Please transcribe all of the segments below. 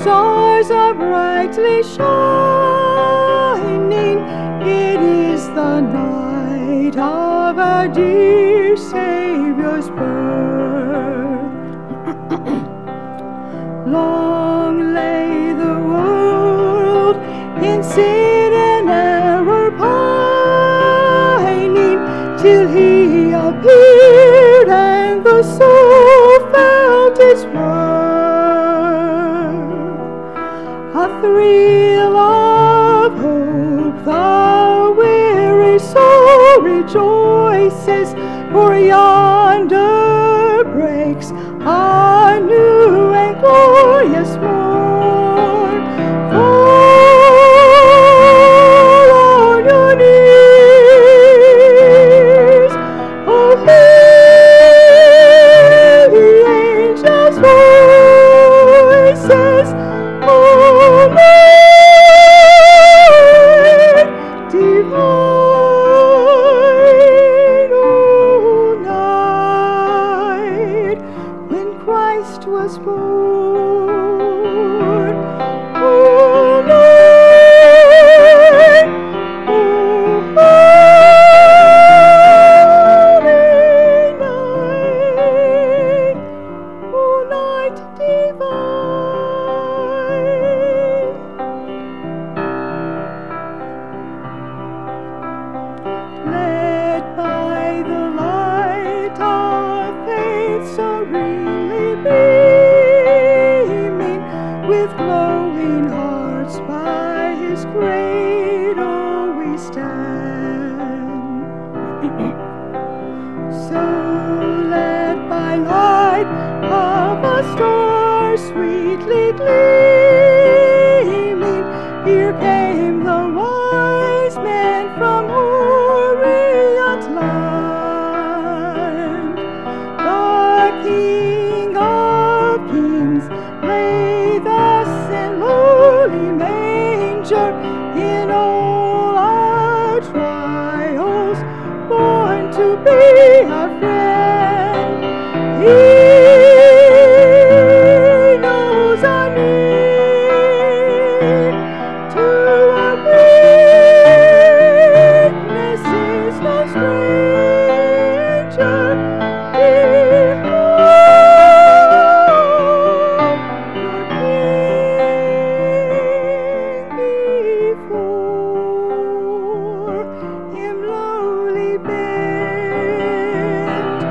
stars are brightly shining. It is the night of our dear Savior's birth. Long lay the world in sin and error pining, till he appeared and the soul felt its worth. A thrill of hope, the weary soul rejoices, for yonder breaks a new and glorious morn. Fall on your knees, oh, hear the angels' voices, oh, night divine, oh, night when Christ was born. Oh, night, oh, holy night, oh, night divine. Led by the light of faith serenely beaming, with glowing hearts by his cradle we stand. So led by light of a star sweetly gleaming, here came the wise men from Orient land. The King of Kings lay thus in lowly manger, in all our trials born to be our friend. He knows our need, to our weakness is no stranger. Behold, your King before him lowly bend.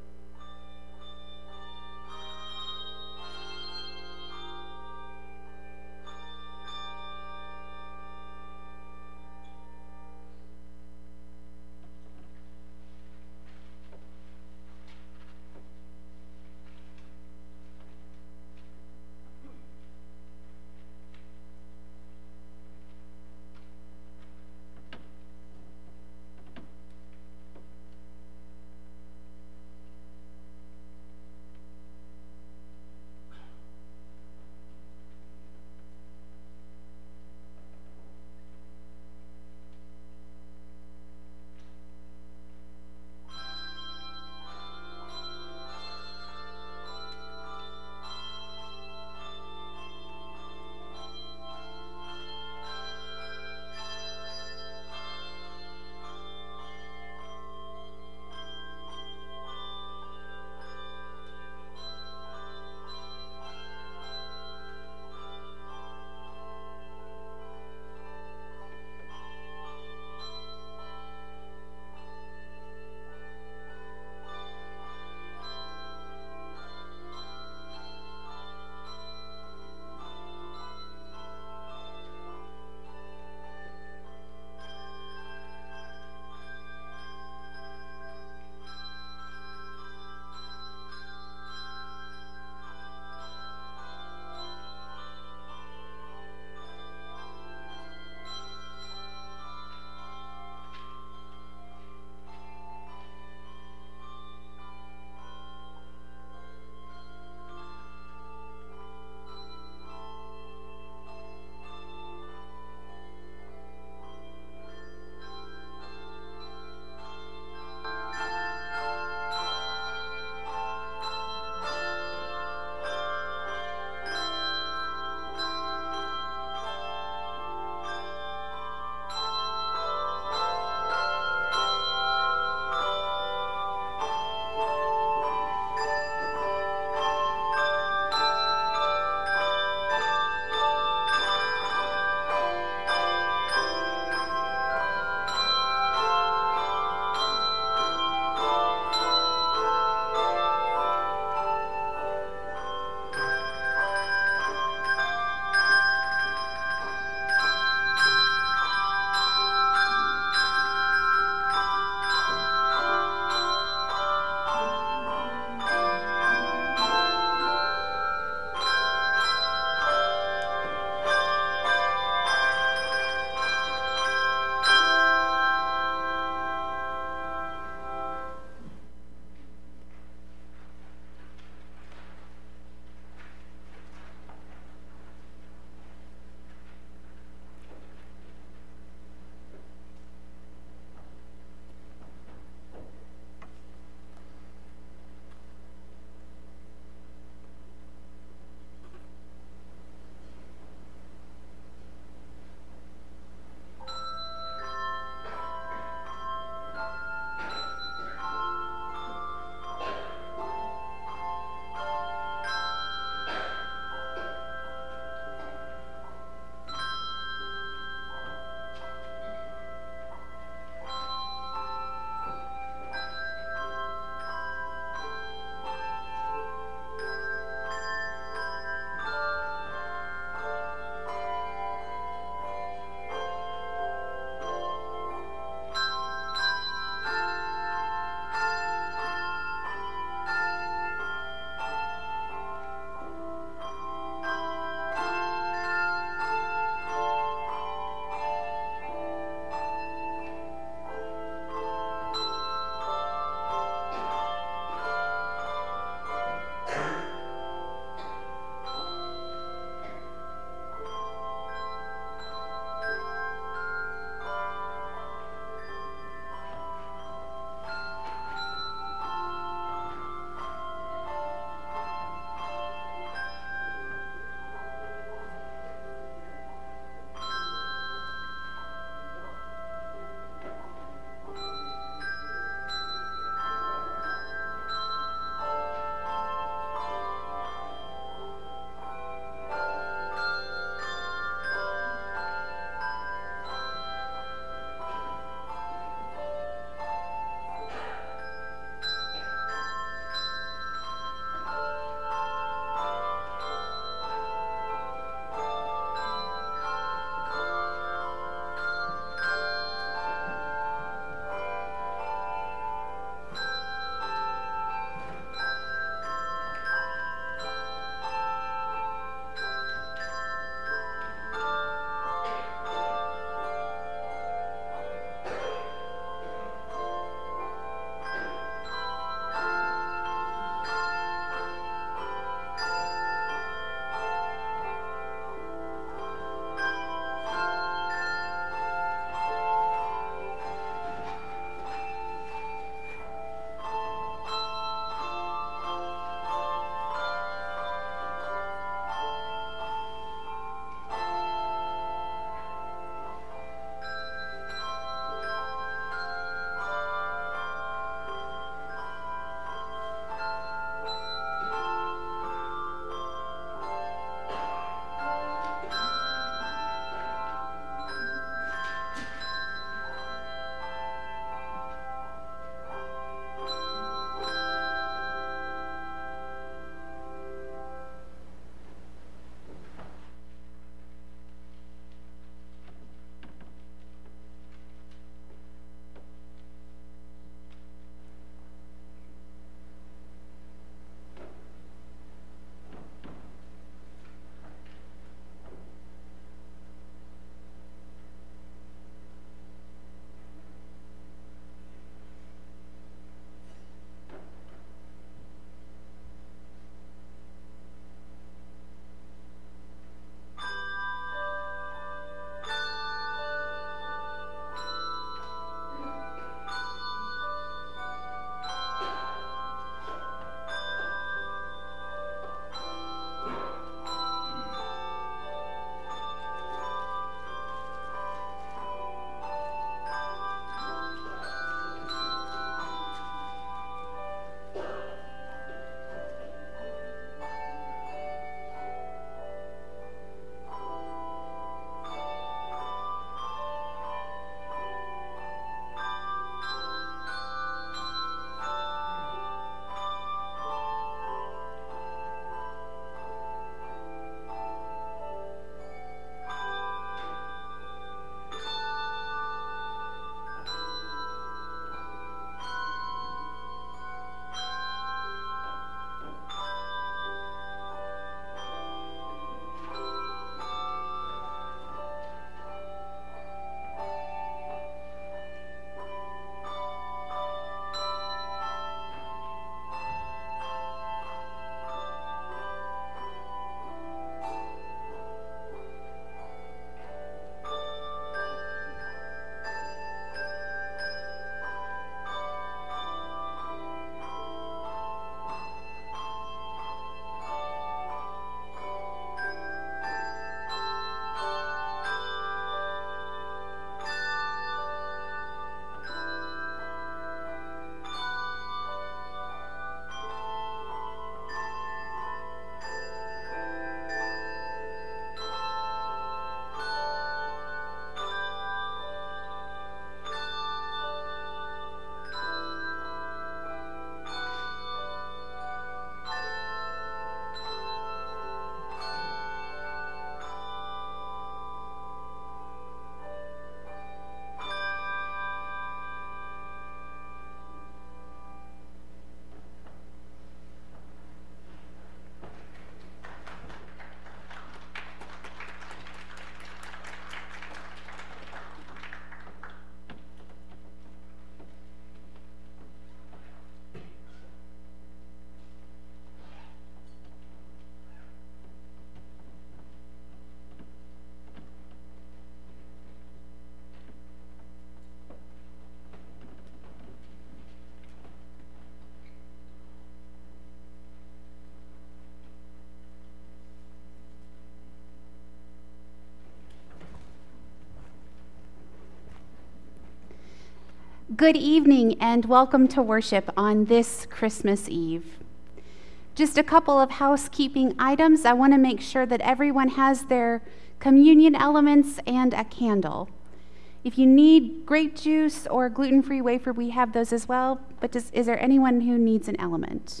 Good evening and welcome to worship on this Christmas Eve. Just a couple of housekeeping items. I want to make sure that everyone has their communion elements and a candle. If you need grape juice or gluten-free wafer, we have those as well, but is there anyone who needs an element?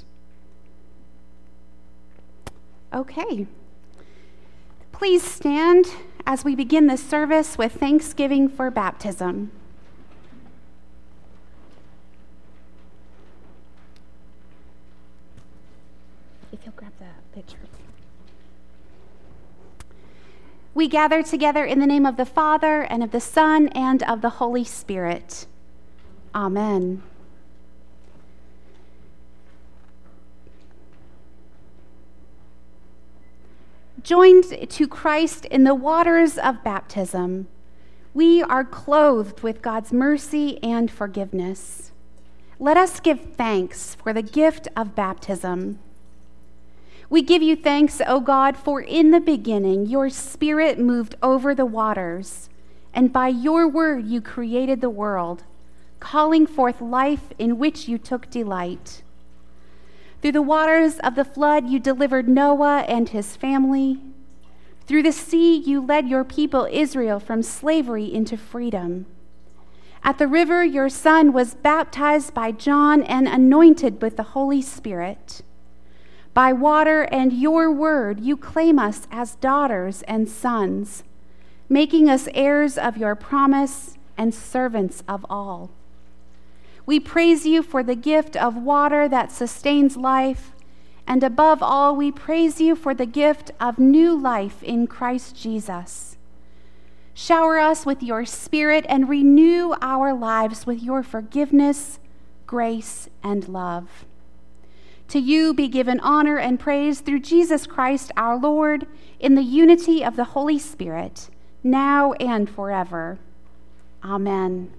Okay. Please stand as we begin this service with thanksgiving for baptism. If you'll grab the picture. We gather together in the name of the Father, and of the Son, and of the Holy Spirit. Amen. Joined to Christ in the waters of baptism, we are clothed with God's mercy and forgiveness. Let us give thanks for the gift of baptism. We give you thanks, O God, for in the beginning your Spirit moved over the waters, and by your word you created the world, calling forth life in which you took delight. Through the waters of the flood you delivered Noah and his family. Through the sea you led your people Israel from slavery into freedom. At the river your Son was baptized by John and anointed with the Holy Spirit. By water and your word, you claim us as daughters and sons, making us heirs of your promise and servants of all. We praise you for the gift of water that sustains life, and above all, we praise you for the gift of new life in Christ Jesus. Shower us with your Spirit and renew our lives with your forgiveness, grace, and love. To you be given honor and praise through Jesus Christ our Lord, in the unity of the Holy Spirit, now and forever. Amen.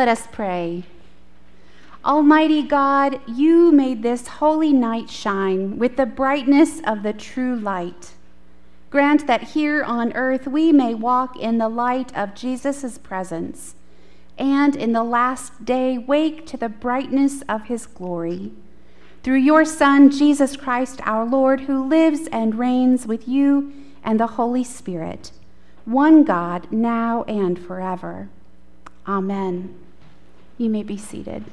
Let us pray. Almighty God, you made this holy night shine with the brightness of the true light. Grant that here on earth we may walk in the light of Jesus' presence, and in the last day wake to the brightness of his glory. Through your Son, Jesus Christ our Lord, who lives and reigns with you and the Holy Spirit, one God, now and forever. Amen. You may be seated.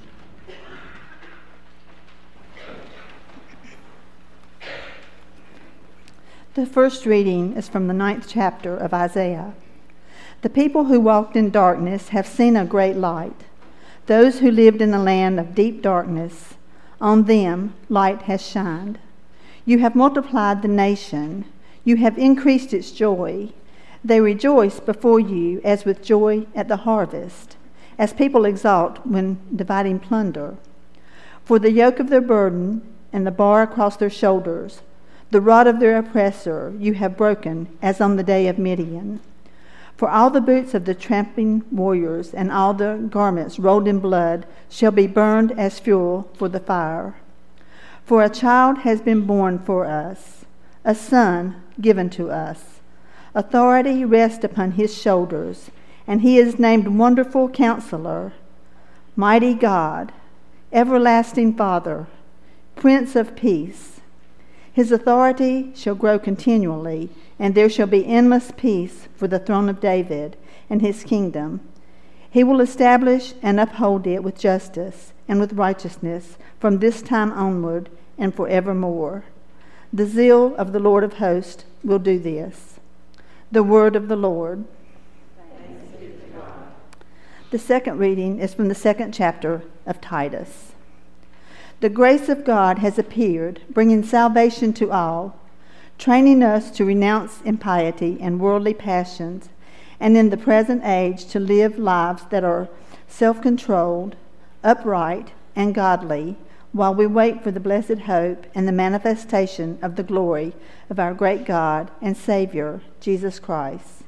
The first reading is from the 9th chapter of Isaiah. The people who walked in darkness have seen a great light. Those who lived in a land of deep darkness, on them light has shined. You have multiplied the nation. You have increased its joy. They rejoice before you as with joy at the harvest, as people exult when dividing plunder. For the yoke of their burden and the bar across their shoulders, the rod of their oppressor you have broken, as on the day of Midian. For all the boots of the tramping warriors and all the garments rolled in blood shall be burned as fuel for the fire. For a child has been born for us, a son given to us. Authority rests upon his shoulders, and he is named Wonderful Counselor, Mighty God, Everlasting Father, Prince of Peace. His authority shall grow continually, and there shall be endless peace for the throne of David and his kingdom. He will establish and uphold it with justice and with righteousness from this time onward and forevermore. The zeal of the Lord of hosts will do this. The word of the Lord. Thanks be to God. The second reading is from the 2nd chapter of Titus. The grace of God has appeared, bringing salvation to all, training us to renounce impiety and worldly passions, and in the present age to live lives that are self-controlled, upright, and godly, while we wait for the blessed hope and the manifestation of the glory of our great God and Savior, Jesus Christ.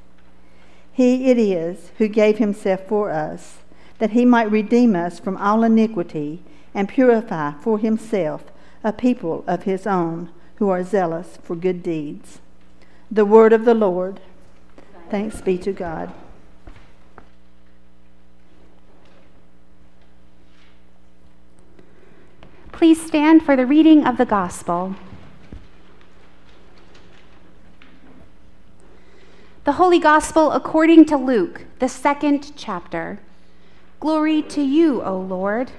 He it is who gave himself for us, that he might redeem us from all iniquity and purify for himself a people of his own who are zealous for good deeds. The word of the Lord. Thanks be to God. Please stand for the reading of the gospel. The Holy Gospel according to Luke, the 2nd chapter. Glory to you, O Lord.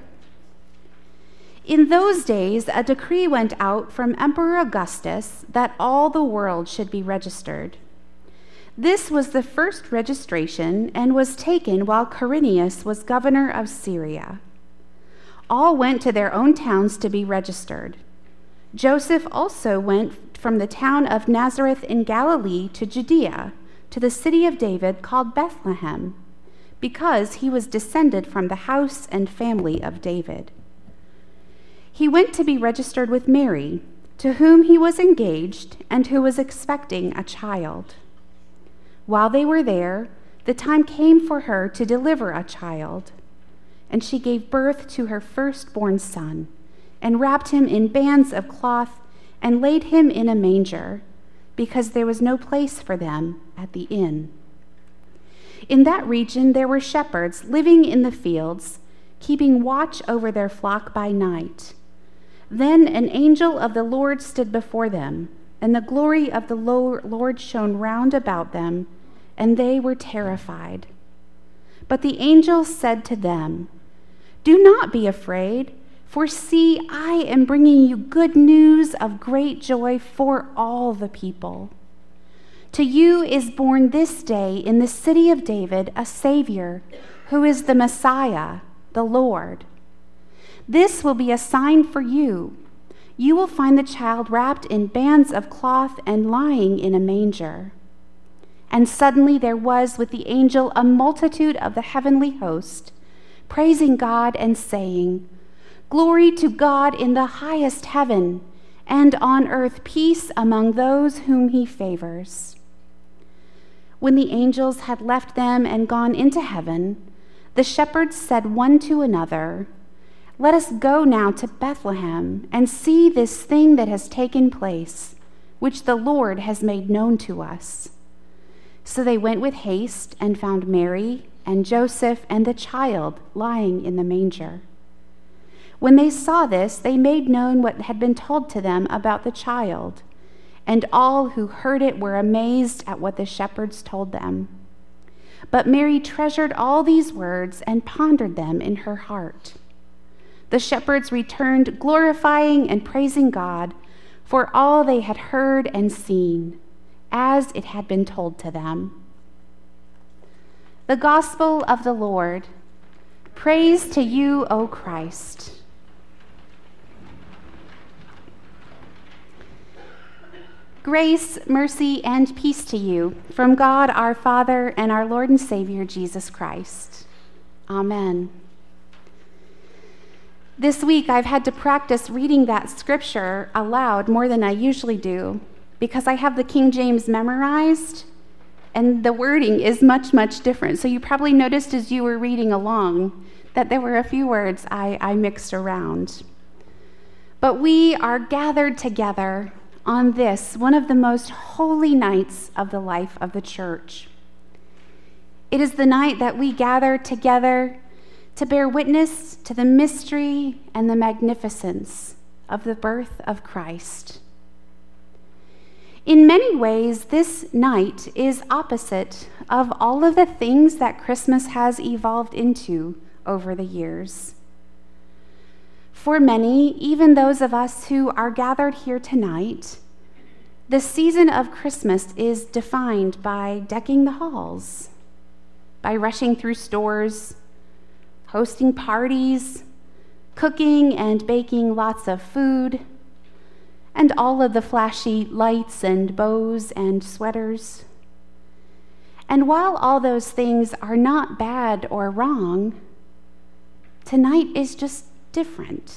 In those days, a decree went out from Emperor Augustus that all the world should be registered. This was the first registration and was taken while Quirinius was governor of Syria. All went to their own towns to be registered. Joseph also went from the town of Nazareth in Galilee to Judea, to the city of David called Bethlehem, because he was descended from the house and family of David. He went to be registered with Mary, to whom he was engaged and who was expecting a child. While they were there, the time came for her to deliver a child, and she gave birth to her firstborn son, and wrapped him in bands of cloth and laid him in a manger, because there was no place for them at the inn. In that region there were shepherds living in the fields, keeping watch over their flock by night. Then an angel of the Lord stood before them, and the glory of the Lord shone round about them, and they were terrified. But the angel said to them, "Do not be afraid, for see, I am bringing you good news of great joy for all the people. To you is born this day in the city of David a Savior, who is the Messiah, the Lord. This will be a sign for you. You will find the child wrapped in bands of cloth and lying in a manger." And suddenly there was with the angel a multitude of the heavenly host, praising God and saying, "Glory to God in the highest heaven, and on earth peace among those whom he favors." When the angels had left them and gone into heaven, the shepherds said one to another, "Let us go now to Bethlehem and see this thing that has taken place, which the Lord has made known to us." So they went with haste and found Mary and Joseph and the child lying in the manger. When they saw this, they made known what had been told to them about the child, and all who heard it were amazed at what the shepherds told them. But Mary treasured all these words and pondered them in her heart. The shepherds returned, glorifying and praising God for all they had heard and seen, as it had been told to them. The Gospel of the Lord. Praise to you, O Christ. Grace, mercy, and peace to you from God our Father and our Lord and Savior Jesus Christ. Amen. This week I've had to practice reading that scripture aloud more than I usually do because I have the King James memorized and the wording is much, much different. So you probably noticed as you were reading along that there were a few words I mixed around. But we are gathered together on this, one of the most holy nights of the life of the church. It is the night that we gather together to bear witness to the mystery and the magnificence of the birth of Christ. In many ways, this night is opposite of all of the things that Christmas has evolved into over the years. For many, even those of us who are gathered here tonight, the season of Christmas is defined by decking the halls, by rushing through stores, hosting parties, cooking and baking lots of food, and all of the flashy lights and bows and sweaters. And while all those things are not bad or wrong, tonight is just different.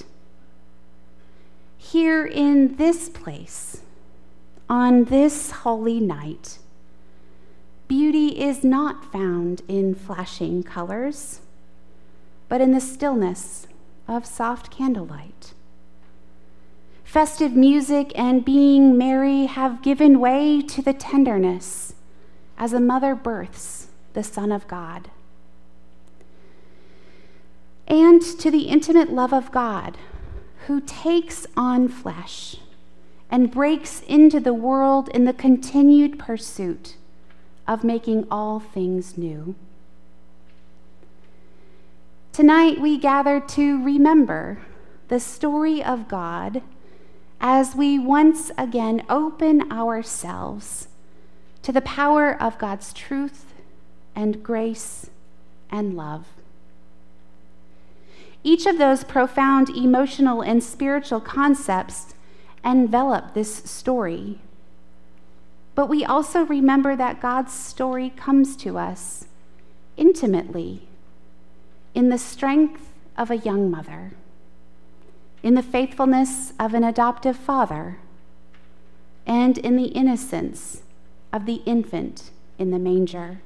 Here in this place, on this holy night, beauty is not found in flashing colors, but in the stillness of soft candlelight. Festive music and being merry have given way to the tenderness as a mother births the Son of God, and to the intimate love of God, who takes on flesh and breaks into the world in the continued pursuit of making all things new. Tonight we gather to remember the story of God as we once again open ourselves to the power of God's truth and grace and love. Each of those profound emotional and spiritual concepts envelop this story. But we also remember that God's story comes to us intimately in the strength of a young mother, in the faithfulness of an adoptive father, and in the innocence of the infant in the manger.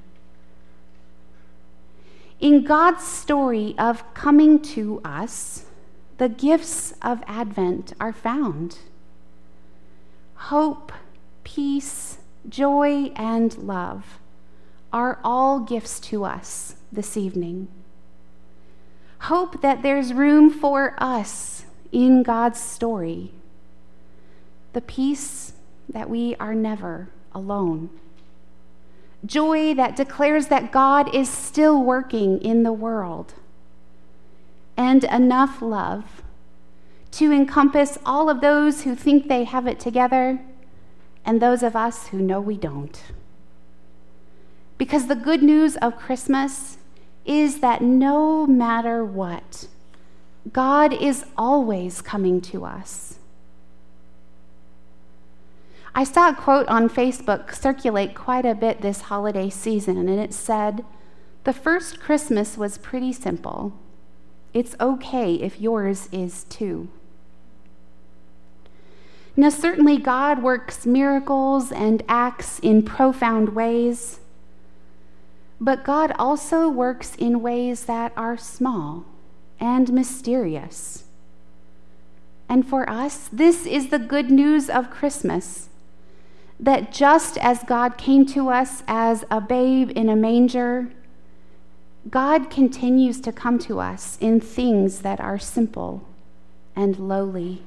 In God's story of coming to us, the gifts of Advent are found. Hope, peace, joy, and love are all gifts to us this evening. Hope that there's room for us in God's story. The peace that we are never alone. Joy that declares that God is still working in the world. And enough love to encompass all of those who think they have it together and those of us who know we don't. Because the good news of Christmas is that no matter what, God is always coming to us. I saw a quote on Facebook circulate quite a bit this holiday season, and it said, "The first Christmas was pretty simple. It's okay if yours is too." Now, certainly God works miracles and acts in profound ways, But God also works in ways that are small and mysterious. And for us, this is the good news of Christmas, that just as God came to us as a babe in a manger, God continues to come to us in things that are simple and lowly.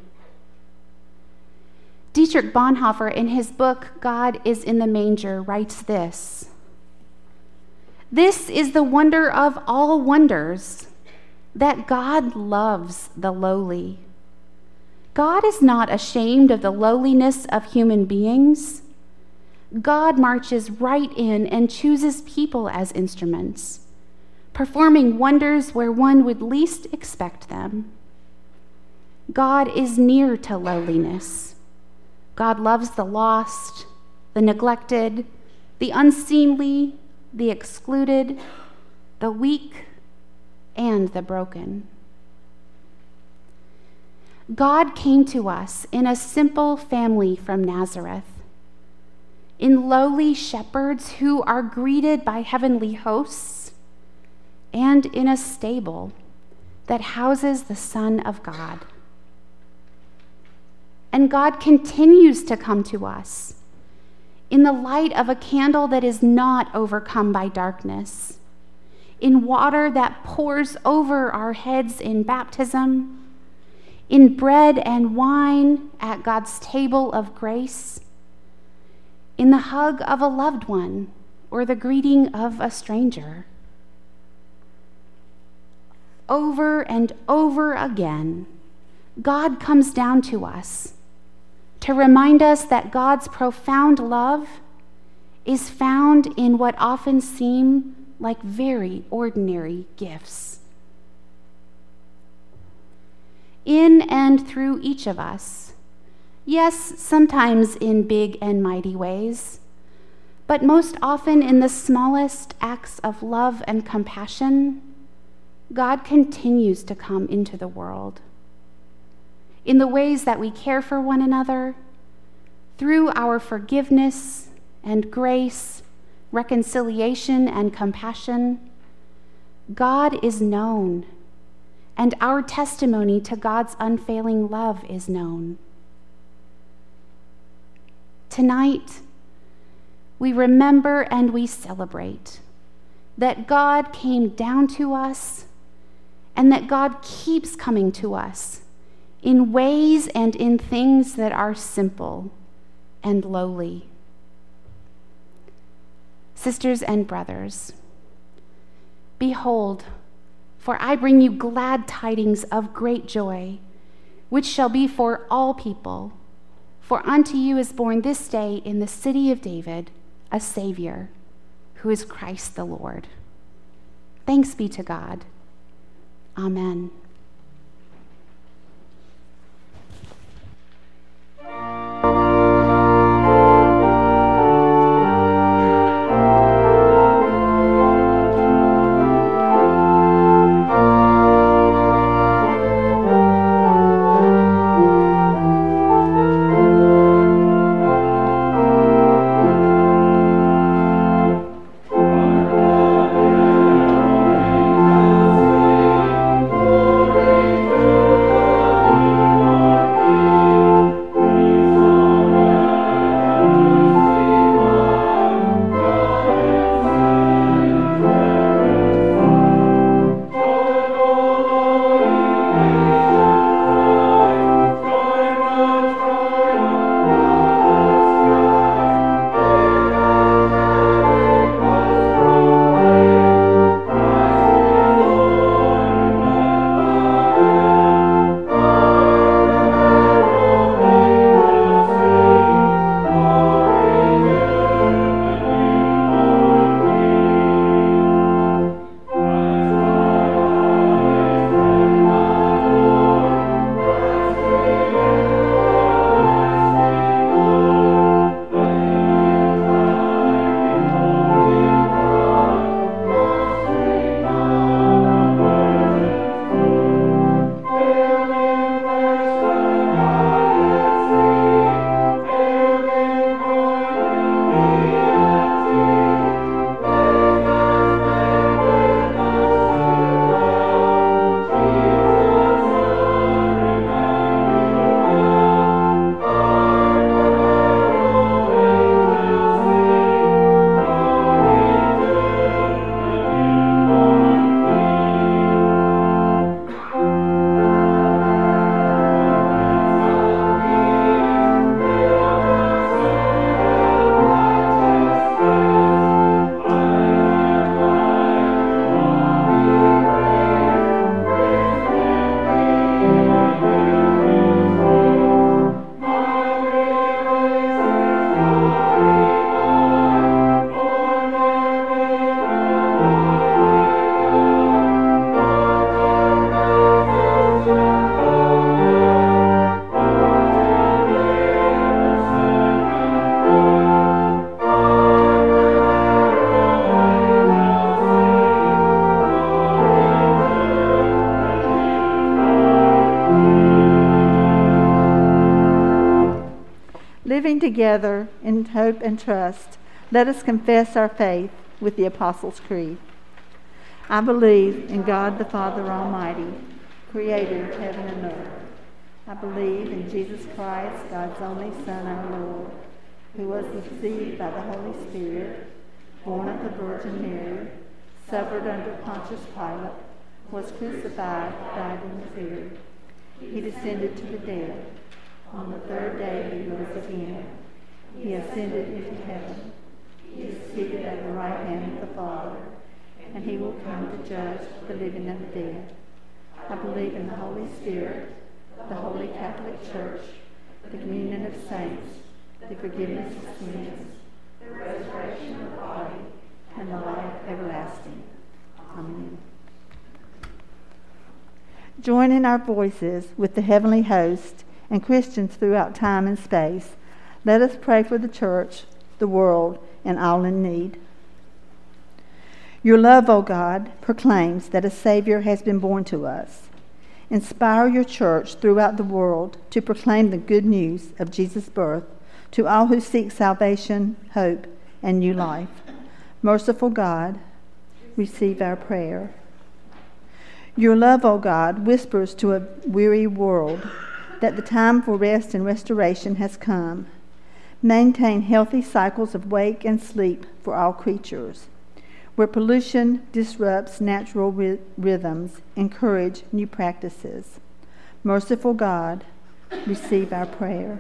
Dietrich Bonhoeffer, in his book, God is in the Manger, writes this: "This is the wonder of all wonders, that God loves the lowly. God is not ashamed of the lowliness of human beings. God marches right in and chooses people as instruments, performing wonders where one would least expect them. God is near to lowliness. God loves the lost, the neglected, the unseemly, the excluded, the weak, and the broken." God came to us in a simple family from Nazareth, in lowly shepherds who are greeted by heavenly hosts, and in a stable that houses the Son of God. And God continues to come to us in the light of a candle that is not overcome by darkness, in water that pours over our heads in baptism, in bread and wine at God's table of grace, in the hug of a loved one or the greeting of a stranger. Over and over again, God comes down to us to remind us that God's profound love is found in what often seem like very ordinary gifts. In and through each of us, yes, sometimes in big and mighty ways, but most often in the smallest acts of love and compassion, God continues to come into the world. In the ways that we care for one another, through our forgiveness and grace, reconciliation and compassion, God is known, and our testimony to God's unfailing love is known. Tonight, we remember and we celebrate that God came down to us and that God keeps coming to us in ways and in things that are simple and lowly. Sisters and brothers, behold, for I bring you glad tidings of great joy, which shall be for all people. For unto you is born this day in the city of David a Savior, who is Christ the Lord. Thanks be to God. Amen. Our together in hope and trust, let us confess our faith with the Apostles' Creed. I believe in God the Father Almighty, creator of heaven and earth. I believe in Jesus Christ, God's only Son, our Lord, who was conceived by the Holy Spirit, born of the Virgin Mary, suffered under Pontius Pilate, was crucified, died, and was buried. He descended to the dead. On the third day he rose again. He ascended into heaven. He is seated at the right hand of the Father, and he will come to judge the living and the dead. I believe in the Holy Spirit, the Holy Catholic Church, the communion of saints, the forgiveness of sins, the resurrection of the body, and the life everlasting. Amen. Joining our voices with the heavenly host and Christians throughout time and space, let us pray for the church, the world, and all in need. Your love, O God, proclaims that a Savior has been born to us. Inspire your church throughout the world to proclaim the good news of Jesus' birth to all who seek salvation, hope, and new life. Merciful God, receive our prayer. Your love, O God, whispers to a weary world that the time for rest and restoration has come. Maintain healthy cycles of wake and sleep for all creatures. Where pollution disrupts natural rhythms, encourage new practices. Merciful God, receive our prayer.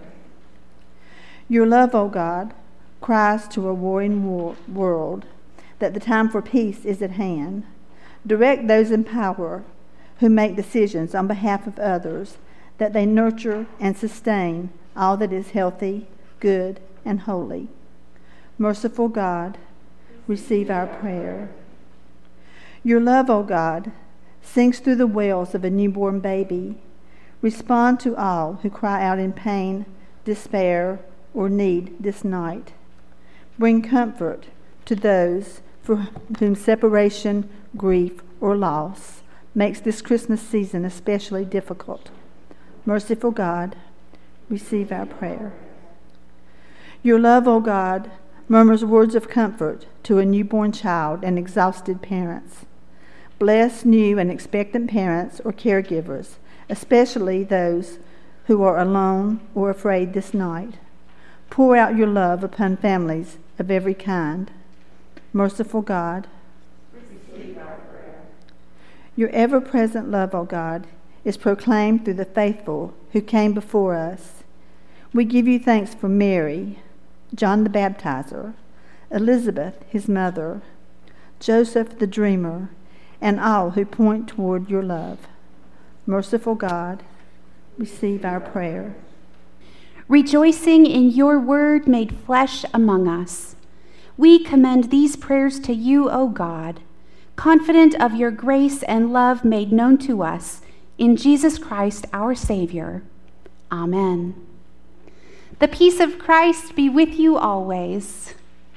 Your love, O God, cries to a warring world that the time for peace is at hand. Direct those in power who make decisions on behalf of others, that they nurture and sustain all that is healthy, good, and holy. Merciful God, receive our prayer. Your love, O God, sinks through the wails of a newborn baby. Respond to all who cry out in pain, despair, or need this night. Bring comfort to those for whom separation, grief, or loss makes this Christmas season especially difficult. Merciful God, receive our prayer. Your love, O God, murmurs words of comfort to a newborn child and exhausted parents. Bless new and expectant parents or caregivers, especially those who are alone or afraid this night. Pour out your love upon families of every kind. Merciful God, receive our prayer. Your ever-present love, O God, is proclaimed through the faithful who came before us. We give you thanks for Mary, John the Baptizer, Elizabeth, his mother, Joseph the dreamer, and all who point toward your love. Merciful God, receive our prayer. Rejoicing in your word made flesh among us, we commend these prayers to you, O God, confident of your grace and love made known to us in Jesus Christ our Savior. Amen. The peace of Christ be with you always.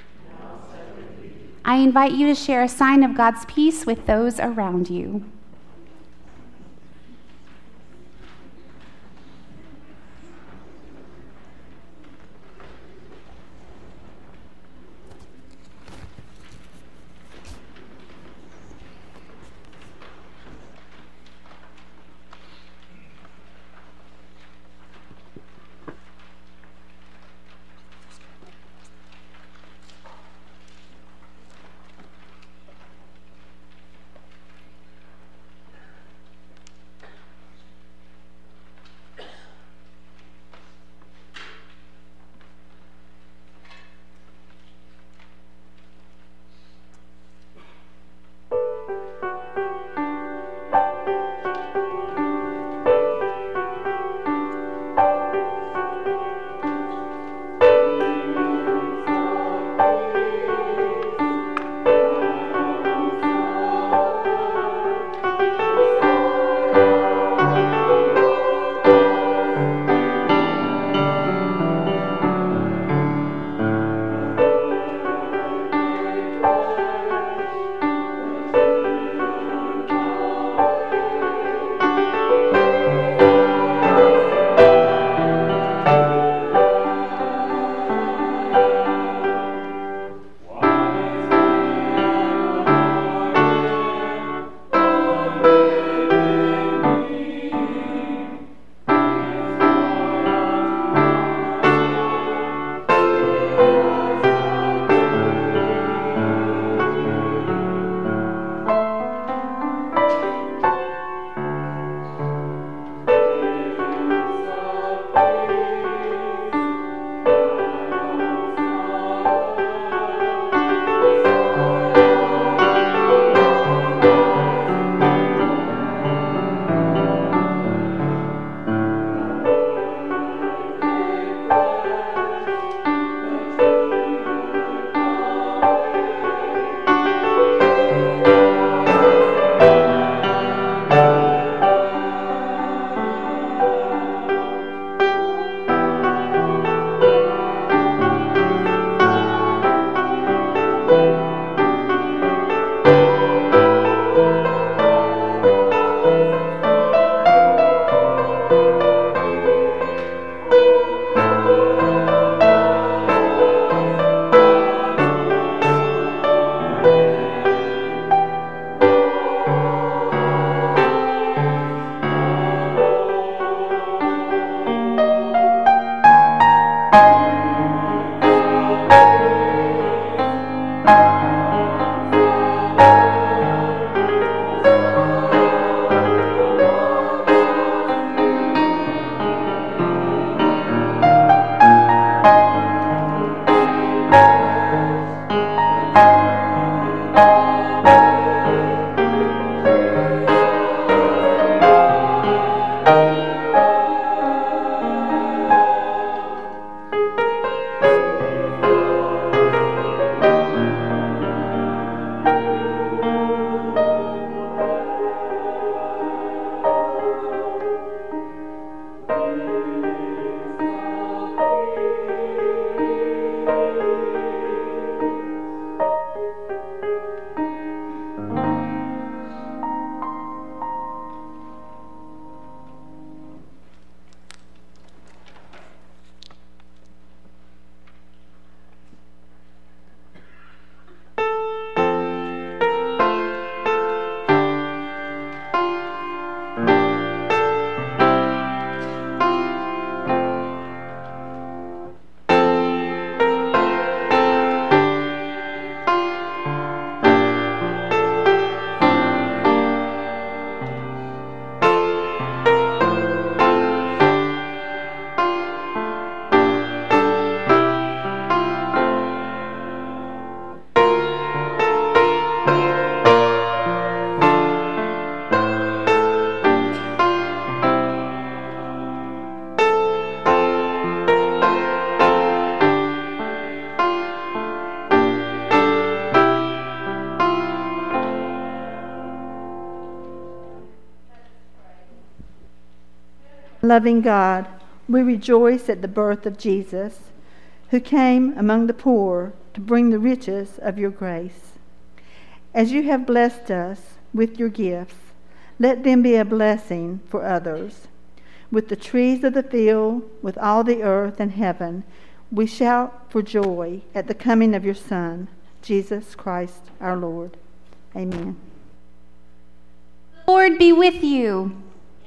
I invite you to share a sign of God's peace with those around you. Loving God, we rejoice at the birth of Jesus, who came among the poor to bring the riches of your grace. As you have blessed us with your gifts, let them be a blessing for others. With the trees of the field, with all the earth and heaven, we shout for joy at the coming of your Son, Jesus Christ our Lord. Amen. The Lord be with you.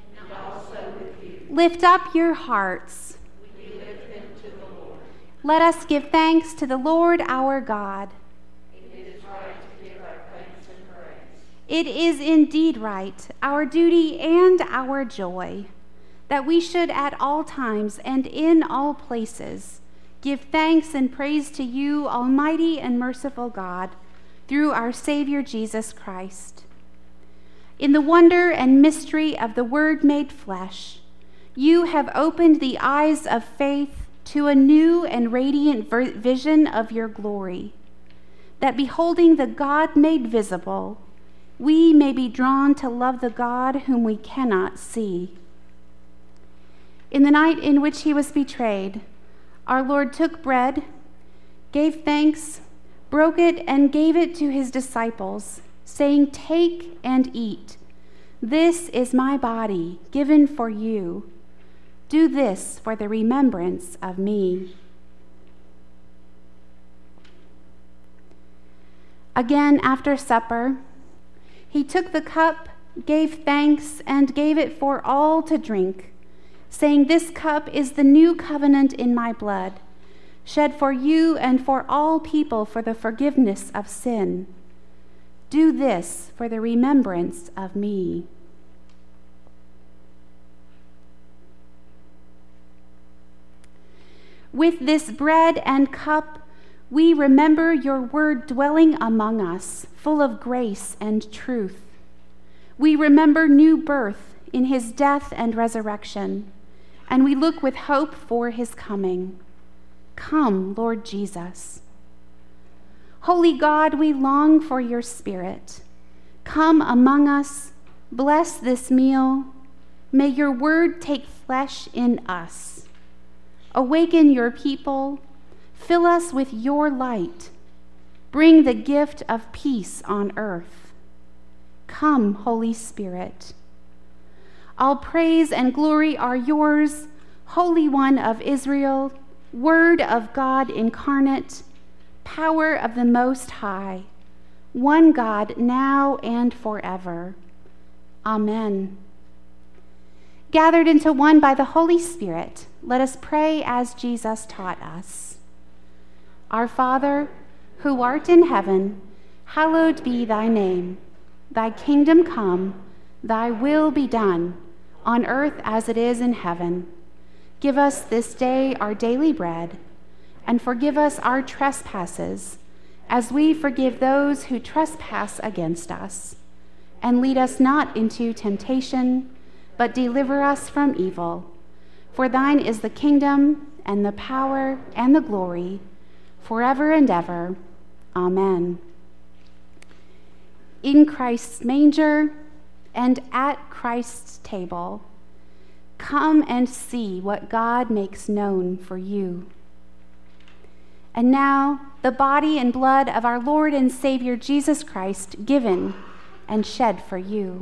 Lift up your hearts. We lift them to the Lord. Let us give thanks to the Lord our God. It is right to give our thanks and praise. It is indeed right, our duty and our joy, that we should at all times and in all places give thanks and praise to you, Almighty and merciful God, through our Savior Jesus Christ. In the wonder and mystery of the Word made flesh, you have opened the eyes of faith to a new and radiant vision of your glory, that beholding the God made visible, we may be drawn to love the God whom we cannot see. In the night in which he was betrayed, our Lord took bread, gave thanks, broke it, and gave it to his disciples, saying, "Take and eat. This is my body given for you. Do this for the remembrance of me." Again, after supper, he took the cup, gave thanks, and gave it for all to drink, saying, "This cup is the new covenant in my blood, shed for you and for all people for the forgiveness of sin. Do this for the remembrance of me." With this bread and cup, we remember your word dwelling among us, full of grace and truth. We remember new birth in his death and resurrection, and we look with hope for his coming. Come, Lord Jesus. Holy God, we long for your Spirit. Come among us, bless this meal. May your word take flesh in us. Awaken your people, fill us with your light. Bring the gift of peace on earth. Come, Holy Spirit. All praise and glory are yours, Holy One of Israel, Word of God incarnate, power of the Most High, one God now and forever. Amen. Gathered into one by the Holy Spirit, let us pray as Jesus taught us. Our Father, who art in heaven, hallowed be thy name. Thy kingdom come, thy will be done, on earth as it is in heaven. Give us this day our daily bread, and forgive us our trespasses, as we forgive those who trespass against us. And lead us not into temptation, but deliver us from evil. For thine is the kingdom, and the power, and the glory, forever and ever. Amen. In Christ's manger and at Christ's table, come and see what God makes known for you. And now, the body and blood of our Lord and Savior Jesus Christ, given and shed for you.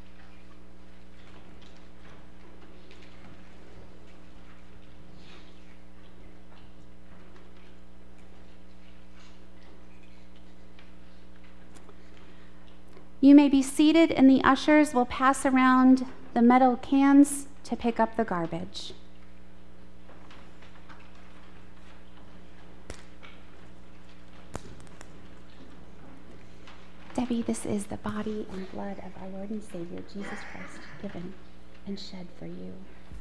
You may be seated, and the ushers will pass around the metal cans to pick up the garbage. Debbie, this is the body and blood of our Lord and Savior, Jesus Christ, given and shed for you.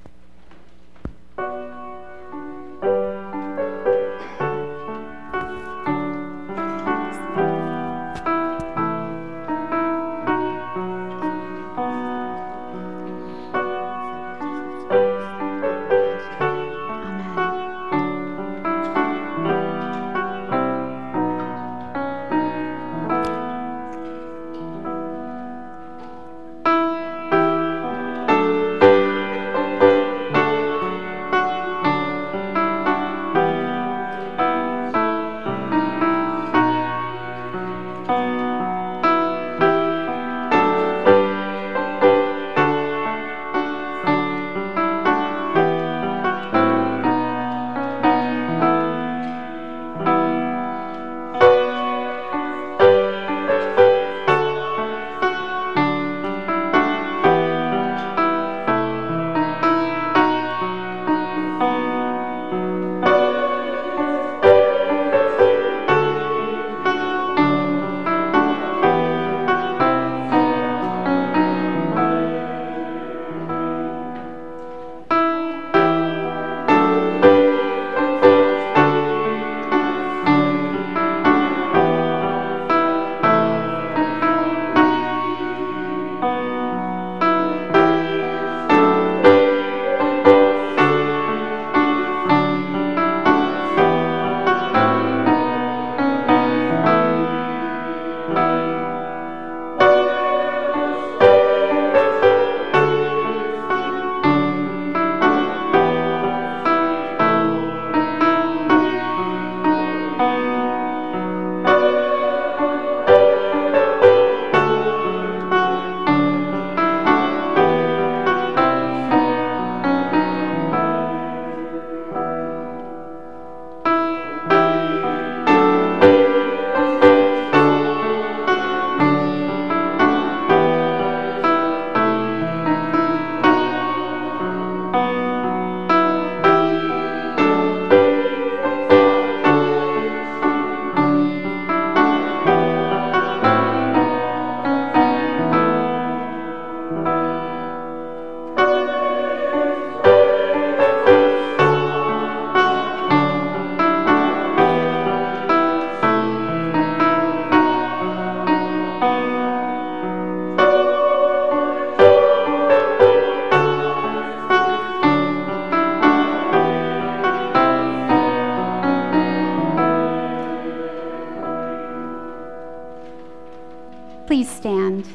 Please stand.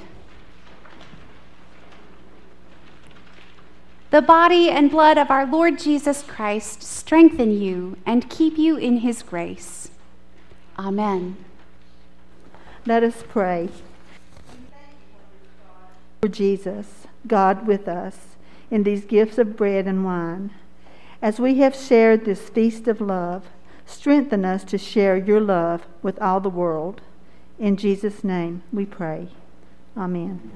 The body and blood of our Lord Jesus Christ strengthen you and keep you in his grace. Amen. Let us pray. For Jesus, God with us, in these gifts of bread and wine. As we have shared this feast of love, strengthen us to share your love with all the world. In Jesus' name we pray. Amen.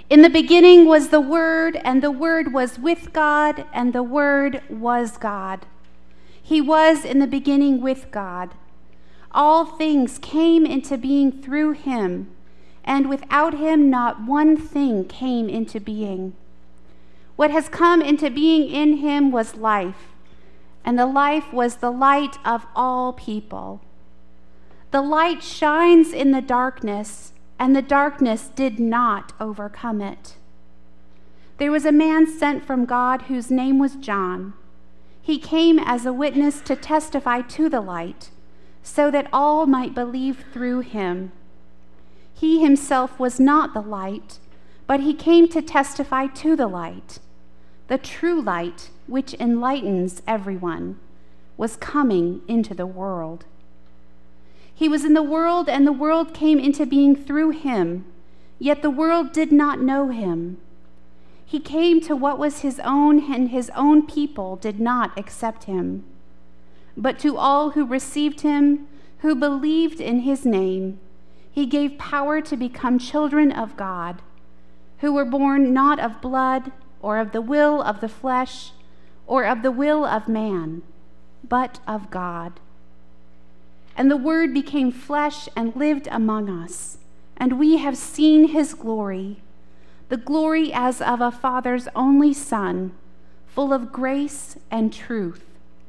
In the beginning was the Word, and the Word was with God, and the Word was God. He was in the beginning with God. All things came into being through him, and without him not one thing came into being. What has come into being in him was life, and the life was the light of all people. The light shines in the darkness, and the darkness did not overcome it. There was a man sent from God whose name was John. He came as a witness to testify to the light, so that all might believe through him. He himself was not the light, but he came to testify to the light. The true light, which enlightens everyone, was coming into the world. He was in the world, and the world came into being through him, yet the world did not know him. He came to what was his own, and his own people did not accept him. But to all who received him, who believed in his name, he gave power to become children of God, who were born not of blood, or of the will of the flesh, or of the will of man, but of God. And the Word became flesh and lived among us, and we have seen his glory, the glory as of a Father's only Son, full of grace and truth.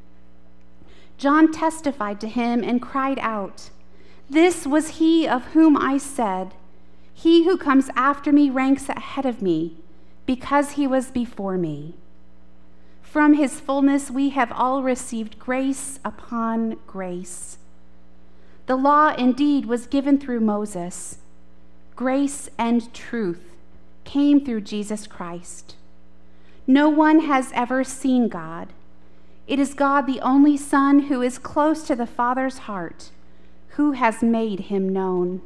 John testified to him and cried out, "This was he of whom I said, 'He who comes after me ranks ahead of me, because he was before me.' From his fullness we have all received grace upon grace. The law indeed was given through Moses. Grace and truth came through Jesus Christ. No one has ever seen God. It is God, the only Son, who is close to the Father's heart, who has made him known."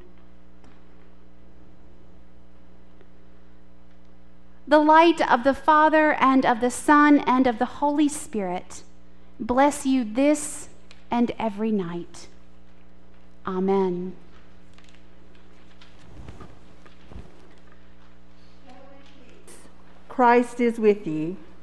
The light of the Father and of the Son and of the Holy Spirit bless you this and every night. Amen. Christ is with you.